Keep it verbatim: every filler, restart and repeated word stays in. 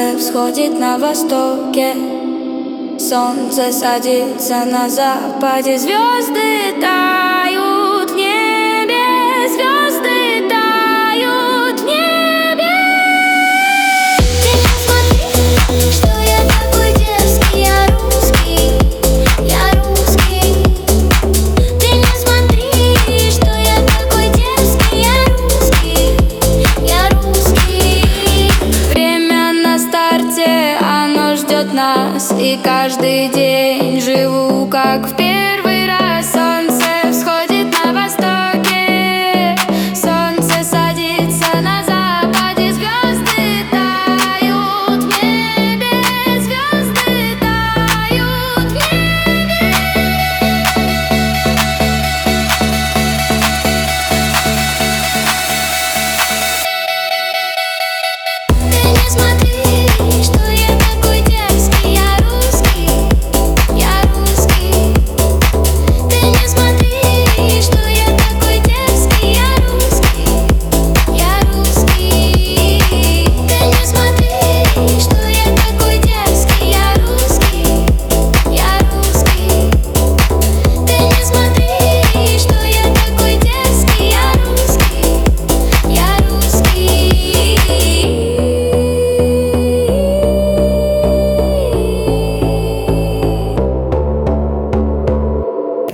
Солнце всходит на востоке, солнце садится на западе. Звезды тают в небе, звезды тают в небе. Ты не смотри, что я такой дерзкий, я русский, я русский. Ты не смотри, что я такой дерзкий, я русский, я русский. Время на старте, оно ждет нас, и каждый день живу как в первый